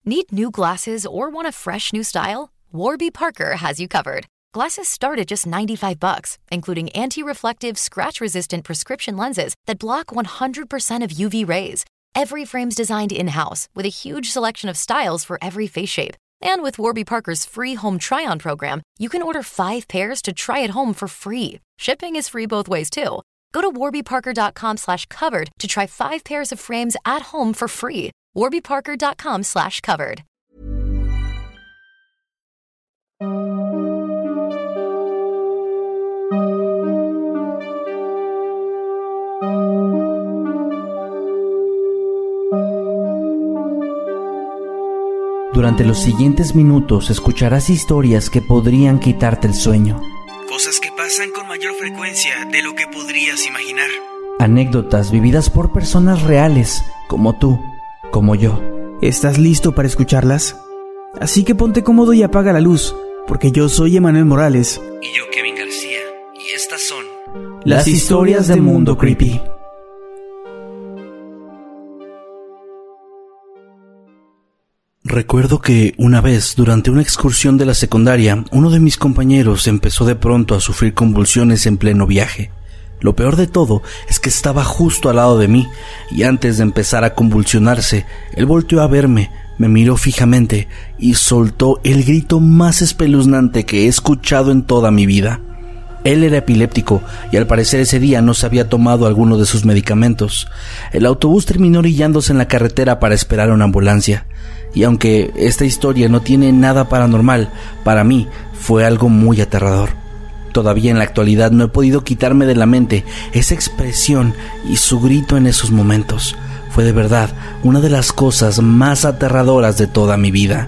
Need new glasses or want a fresh new style? Warby Parker has you covered. Glasses start at just $95, including anti-reflective, scratch-resistant prescription lenses that block 100% of UV rays. Every frame's designed in-house with a huge selection of styles for every face shape. And with Warby Parker's free home try-on program, you can order 5 pairs to try at home for free. Shipping is free both ways, too. Go to warbyparker.com/covered to try 5 pairs of frames at home for free. warbyparker.com/covered. Durante los siguientes minutos escucharás historias que podrían quitarte el sueño. Cosas que pasan con mayor frecuencia de lo que podrías imaginar. Anécdotas vividas por personas reales, como tú, como yo. ¿Estás listo para escucharlas? Así que ponte cómodo y apaga la luz, porque yo soy Emanuel Morales. Y yo, Kevin García. Y estas son... Las historias de Mundo Creepy. Recuerdo que una vez, durante una excursión de la secundaria, uno de mis compañeros empezó de pronto a sufrir convulsiones en pleno viaje. Lo peor de todo es que estaba justo al lado de mí, y antes de empezar a convulsionarse, él volteó a verme, me miró fijamente y soltó el grito más espeluznante que he escuchado en toda mi vida. Él era epiléptico y al parecer ese día no se había tomado alguno de sus medicamentos. El autobús terminó orillándose en la carretera para esperar a una ambulancia. Y aunque esta historia no tiene nada paranormal, para mí fue algo muy aterrador. Todavía en la actualidad no he podido quitarme de la mente esa expresión y su grito en esos momentos. Fue de verdad una de las cosas más aterradoras de toda mi vida.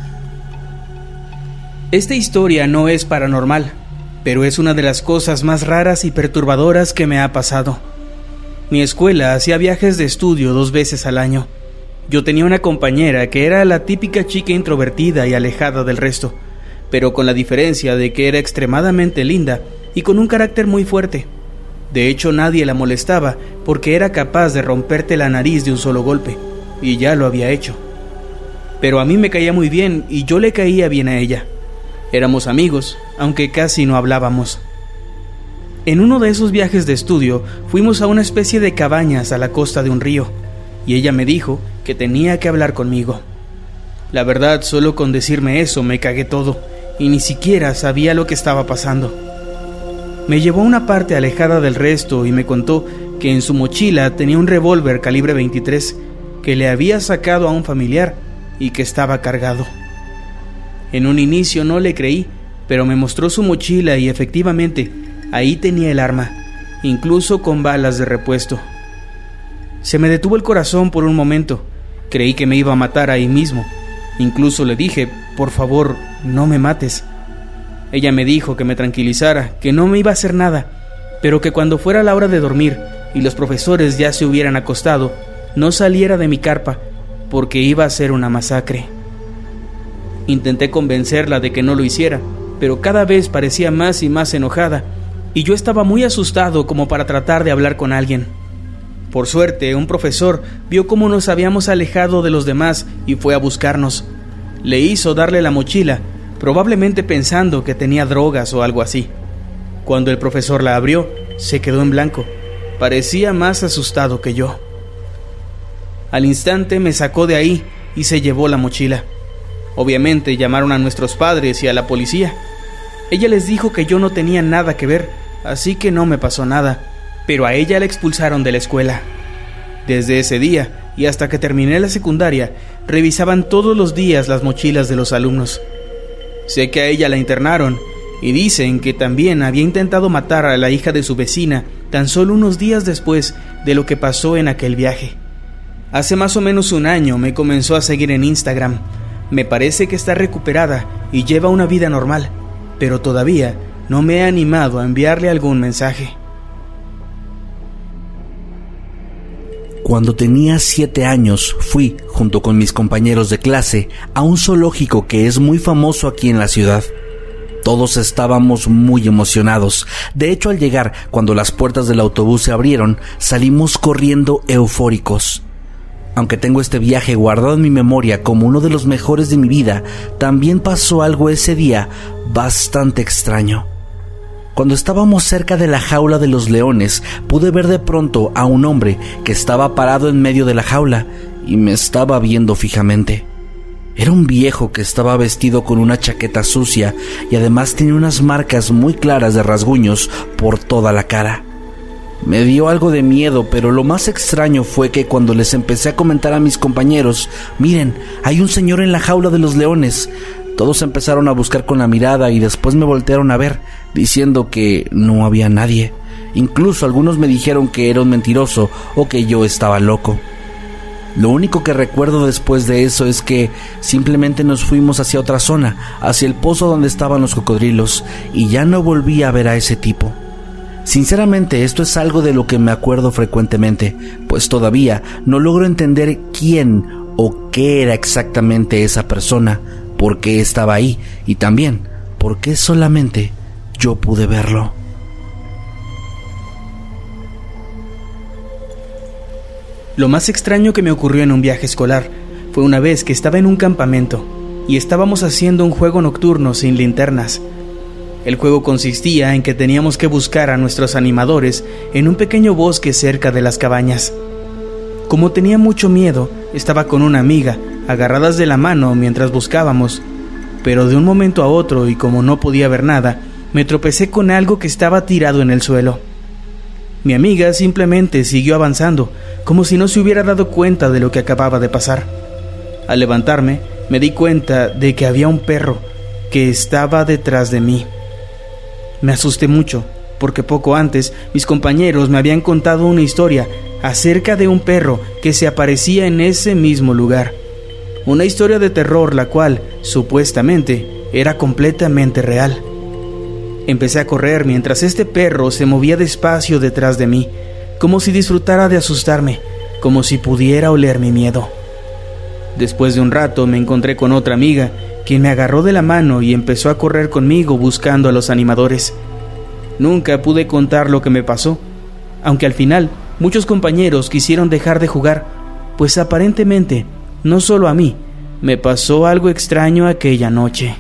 Esta historia no es paranormal, pero es una de las cosas más raras y perturbadoras que me ha pasado. Mi escuela hacía viajes de estudio 2 veces al año. Yo tenía una compañera que era la típica chica introvertida y alejada del resto, pero con la diferencia de que era extremadamente linda y con un carácter muy fuerte. De hecho, nadie la molestaba porque era capaz de romperte la nariz de un solo golpe, y ya lo había hecho. Pero a mí me caía muy bien y yo le caía bien a ella. Éramos amigos, aunque casi no hablábamos. En uno de esos viajes de estudio fuimos a una especie de cabañas a la costa de un río, y ella me dijo que tenía que hablar conmigo. La verdad, solo con decirme eso me cagué todo, y ni siquiera sabía lo que estaba pasando. Me llevó a una parte alejada del resto y me contó que en su mochila tenía un revólver calibre 23 que le había sacado a un familiar y que estaba cargado. En un inicio no le creí, pero me mostró su mochila y efectivamente ahí tenía el arma, incluso con balas de repuesto. Se me detuvo el corazón por un momento. Creí que me iba a matar ahí mismo. Incluso le dije, por favor, no me mates. Ella me dijo que me tranquilizara, que no me iba a hacer nada, pero que cuando fuera la hora de dormir y los profesores ya se hubieran acostado, no saliera de mi carpa, porque iba a ser una masacre. Intenté convencerla de que no lo hiciera, pero cada vez parecía más y más enojada, y yo estaba muy asustado como para tratar de hablar con alguien. Por suerte, un profesor vio cómo nos habíamos alejado de los demás y fue a buscarnos. Le hizo darle la mochila, probablemente pensando que tenía drogas o algo así. Cuando el profesor la abrió, se quedó en blanco. Parecía más asustado que yo. Al instante me sacó de ahí y se llevó la mochila. Obviamente llamaron a nuestros padres y a la policía. Ella les dijo que yo no tenía nada que ver, así que no me pasó nada. Pero a ella la expulsaron de la escuela. Desde ese día y hasta que terminé la secundaria, revisaban todos los días las mochilas de los alumnos. Sé que a ella la internaron y dicen que también había intentado matar a la hija de su vecina tan solo unos días después de lo que pasó en aquel viaje. Hace más o menos un año me comenzó a seguir en Instagram. Me parece que está recuperada y lleva una vida normal, pero todavía no me he animado a enviarle algún mensaje. Cuando tenía 7 años, fui, junto con mis compañeros de clase, a un zoológico que es muy famoso aquí en la ciudad. Todos estábamos muy emocionados. De hecho, al llegar, cuando las puertas del autobús se abrieron, salimos corriendo eufóricos. Aunque tengo este viaje guardado en mi memoria como uno de los mejores de mi vida, también pasó algo ese día bastante extraño. Cuando estábamos cerca de la jaula de los leones, pude ver de pronto a un hombre que estaba parado en medio de la jaula y me estaba viendo fijamente. Era un viejo que estaba vestido con una chaqueta sucia y además tenía unas marcas muy claras de rasguños por toda la cara. Me dio algo de miedo, pero lo más extraño fue que cuando les empecé a comentar a mis compañeros, miren, hay un señor en la jaula de los leones, todos empezaron a buscar con la mirada y después me voltearon a ver, diciendo que no había nadie. Incluso algunos me dijeron que era un mentiroso o que yo estaba loco. Lo único que recuerdo después de eso es que simplemente nos fuimos hacia otra zona, hacia el pozo donde estaban los cocodrilos, y ya no volví a ver a ese tipo. Sinceramente, esto es algo de lo que me acuerdo frecuentemente, pues todavía no logro entender quién o qué era exactamente esa persona, por qué estaba ahí y también por qué solamente yo pude verlo. Lo más extraño que me ocurrió en un viaje escolar fue una vez que estaba en un campamento y estábamos haciendo un juego nocturno sin linternas. El juego consistía en que teníamos que buscar a nuestros animadores en un pequeño bosque cerca de las cabañas. Como tenía mucho miedo, estaba con una amiga, agarradas de la mano mientras buscábamos, pero de un momento a otro, y como no podía ver nada, me tropecé con algo que estaba tirado en el suelo. Mi amiga simplemente siguió avanzando, como si no se hubiera dado cuenta de lo que acababa de pasar. Al levantarme, me di cuenta de que había un perro que estaba detrás de mí. Me asusté mucho, porque poco antes mis compañeros me habían contado una historia acerca de un perro que se aparecía en ese mismo lugar. Una historia de terror la cual, supuestamente, era completamente real. Empecé a correr mientras este perro se movía despacio detrás de mí, como si disfrutara de asustarme, como si pudiera oler mi miedo. Después de un rato me encontré con otra amiga, quien me agarró de la mano y empezó a correr conmigo buscando a los animadores. Nunca pude contar lo que me pasó, aunque al final muchos compañeros quisieron dejar de jugar, pues aparentemente, no solo a mí, me pasó algo extraño aquella noche.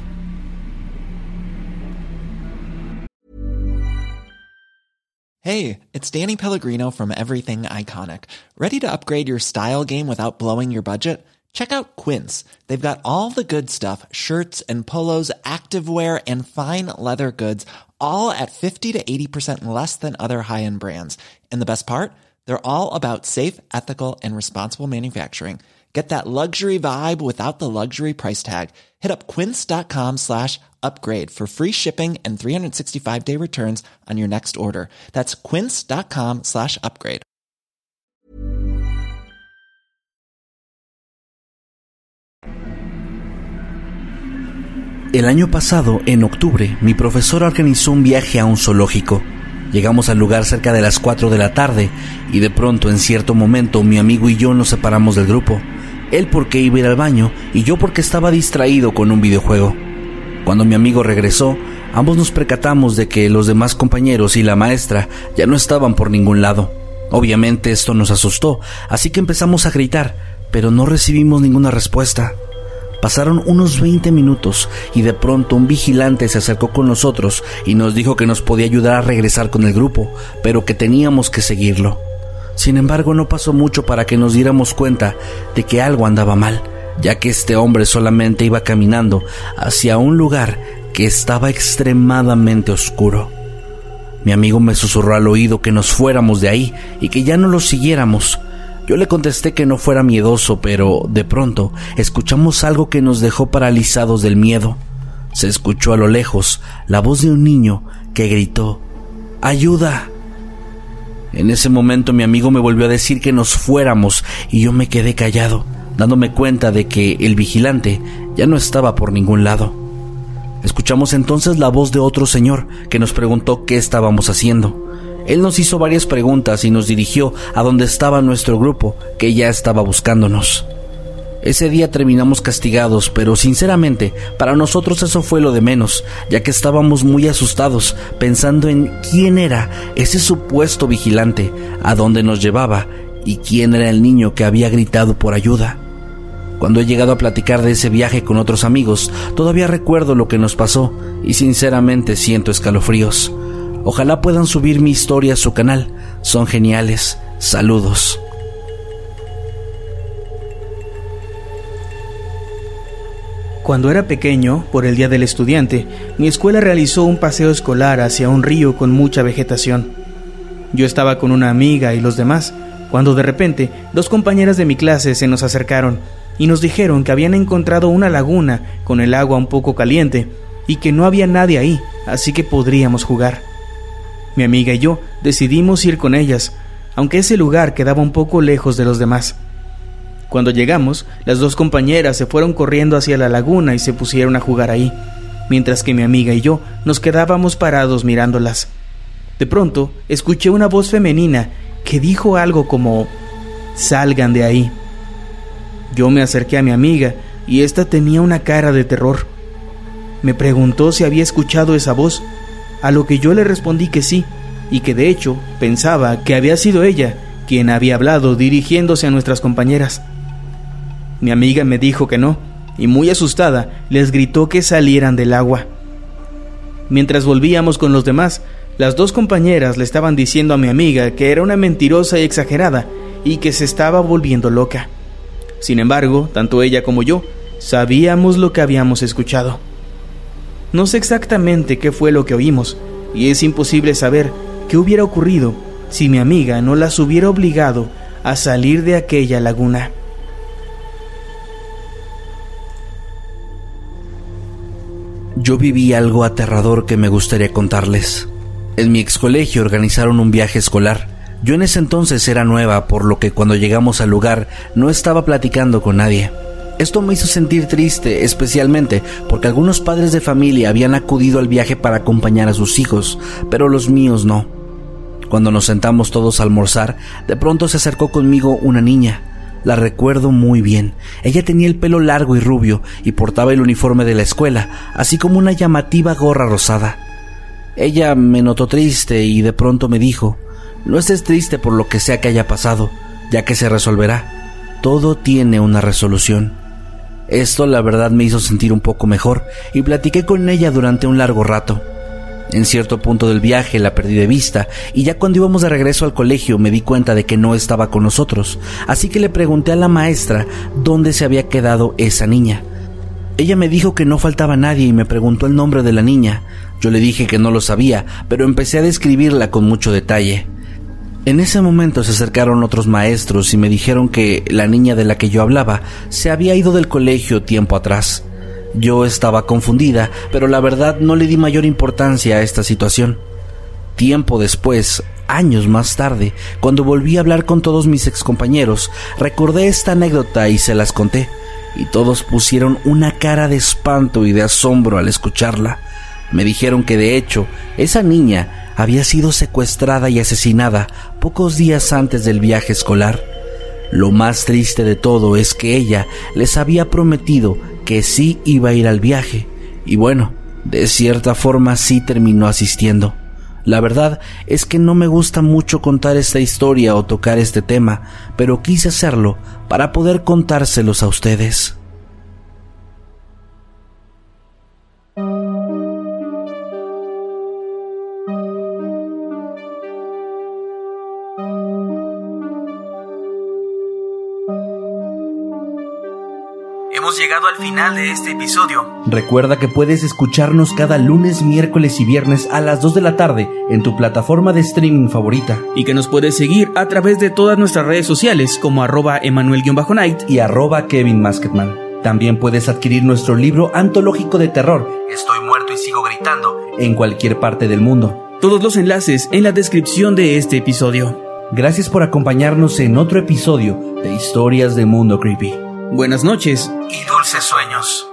Hey, it's Danny Pellegrino from Everything Iconic. Ready to upgrade your style game without blowing your budget? Check out Quince. They've got all the good stuff, shirts and polos, activewear, and fine leather goods, all at 50 to 80% less than other high-end brands. And the best part? They're all about safe, ethical, and responsible manufacturing. Get that luxury vibe without the luxury price tag. Hit up quince.com/upgrade for free shipping and 365-day returns on your next order. That's quince.com/upgrade. El año pasado, en octubre, mi profesor organizó un viaje a un zoológico. Llegamos al lugar cerca de las 4 de la tarde y de pronto, en cierto momento, mi amigo y yo nos separamos del grupo. Él porque iba a ir al baño y yo porque estaba distraído con un videojuego. Cuando mi amigo regresó, ambos nos percatamos de que los demás compañeros y la maestra ya no estaban por ningún lado. Obviamente esto nos asustó, así que empezamos a gritar, pero no recibimos ninguna respuesta. Pasaron unos 20 minutos y de pronto un vigilante se acercó con nosotros y nos dijo que nos podía ayudar a regresar con el grupo, pero que teníamos que seguirlo. Sin embargo, no pasó mucho para que nos diéramos cuenta de que algo andaba mal, ya que este hombre solamente iba caminando hacia un lugar que estaba extremadamente oscuro. Mi amigo me susurró al oído que nos fuéramos de ahí y que ya no lo siguiéramos. Yo le contesté que no fuera miedoso, pero de pronto escuchamos algo que nos dejó paralizados del miedo. Se escuchó a lo lejos la voz de un niño que gritó: ¡ayuda! En ese momento mi amigo me volvió a decir que nos fuéramos y yo me quedé callado, dándome cuenta de que el vigilante ya no estaba por ningún lado. Escuchamos entonces la voz de otro señor que nos preguntó qué estábamos haciendo. Él nos hizo varias preguntas y nos dirigió a donde estaba nuestro grupo, que ya estaba buscándonos. Ese día terminamos castigados, pero sinceramente, para nosotros eso fue lo de menos, ya que estábamos muy asustados, pensando en quién era ese supuesto vigilante, a dónde nos llevaba ¿Y quién era el niño que había gritado por ayuda? Cuando he llegado a platicar de ese viaje con otros amigos, todavía recuerdo lo que nos pasó y sinceramente siento escalofríos. Ojalá puedan subir mi historia a su canal. Son geniales. Saludos. Cuando era pequeño, por el Día del Estudiante, mi escuela realizó un paseo escolar hacia un río con mucha vegetación. Yo estaba con una amiga y los demás, cuando de repente 2 compañeras de mi clase se nos acercaron y nos dijeron que habían encontrado una laguna con el agua un poco caliente y que no había nadie ahí, así que podríamos jugar. Mi amiga y yo decidimos ir con ellas, aunque ese lugar quedaba un poco lejos de los demás. Cuando llegamos, las 2 compañeras se fueron corriendo hacia la laguna y se pusieron a jugar ahí, mientras que mi amiga y yo nos quedábamos parados mirándolas. De pronto, escuché una voz femenina que dijo algo como: «Salgan de ahí». Yo me acerqué a mi amiga y esta tenía una cara de terror. Me preguntó si había escuchado esa voz, a lo que yo le respondí que sí, y que de hecho pensaba que había sido ella quien había hablado dirigiéndose a nuestras compañeras. Mi amiga me dijo que no, y muy asustada les gritó que salieran del agua. Mientras volvíamos con los demás, las 2 compañeras le estaban diciendo a mi amiga que era una mentirosa y exagerada y que se estaba volviendo loca. Sin embargo, tanto ella como yo sabíamos lo que habíamos escuchado. No sé exactamente qué fue lo que oímos, y es imposible saber qué hubiera ocurrido si mi amiga no las hubiera obligado a salir de aquella laguna. Yo viví algo aterrador que me gustaría contarles. En mi excolegio organizaron un viaje escolar. Yo en ese entonces era nueva, por lo que cuando llegamos al lugar no estaba platicando con nadie. Esto me hizo sentir triste, especialmente porque algunos padres de familia habían acudido al viaje para acompañar a sus hijos, pero los míos no. Cuando nos sentamos todos a almorzar, de pronto se acercó conmigo una niña. La recuerdo muy bien. Ella tenía el pelo largo y rubio y portaba el uniforme de la escuela, así como una llamativa gorra rosada. Ella me notó triste y de pronto me dijo: «No estés triste por lo que sea que haya pasado, ya que se resolverá. Todo tiene una resolución». Esto la verdad me hizo sentir un poco mejor y platiqué con ella durante un largo rato. En cierto punto del viaje la perdí de vista y ya cuando íbamos de regreso al colegio me di cuenta de que no estaba con nosotros, así que le pregunté a la maestra dónde se había quedado esa niña. Ella me dijo que no faltaba nadie y me preguntó el nombre de la niña. Yo le dije que no lo sabía, pero empecé a describirla con mucho detalle. En ese momento se acercaron otros maestros y me dijeron que la niña de la que yo hablaba se había ido del colegio tiempo atrás. Yo estaba confundida, pero la verdad no le di mayor importancia a esta situación. Tiempo después, años más tarde, cuando volví a hablar con todos mis excompañeros, recordé esta anécdota y se las conté, y todos pusieron una cara de espanto y de asombro al escucharla. Me dijeron que de hecho, esa niña había sido secuestrada y asesinada pocos días antes del viaje escolar. Lo más triste de todo es que ella les había prometido que sí iba a ir al viaje, y bueno, de cierta forma sí terminó asistiendo. La verdad es que no me gusta mucho contar esta historia o tocar este tema, pero quise hacerlo para poder contárselos a ustedes. Hemos llegado al final de este episodio. Recuerda que puedes escucharnos cada lunes, miércoles y viernes a las 2 de la tarde en tu plataforma de streaming favorita. Y que nos puedes seguir a través de todas nuestras redes sociales como @Emanuel_Night y @KevinMasketman. También puedes adquirir nuestro libro antológico de terror, Estoy muerto y sigo gritando, en cualquier parte del mundo. Todos los enlaces en la descripción de este episodio. Gracias por acompañarnos en otro episodio de Historias de Mundo Creepy. Buenas noches y dulces sueños.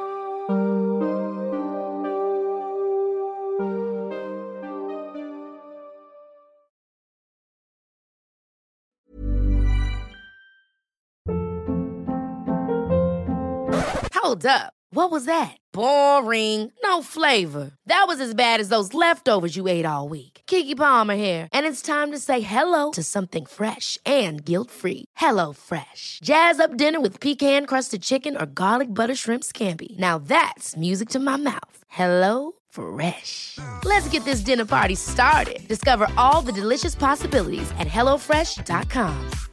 Hold up. What was that? Boring. No flavor. That was as bad as those leftovers you ate all week. Keke Palmer here. And it's time to say hello to something fresh and guilt-free. Hello Fresh. Jazz up dinner with pecan-crusted chicken or garlic butter shrimp scampi. Now that's music to my mouth. Hello Fresh. Let's get this dinner party started. Discover all the delicious possibilities at HelloFresh.com.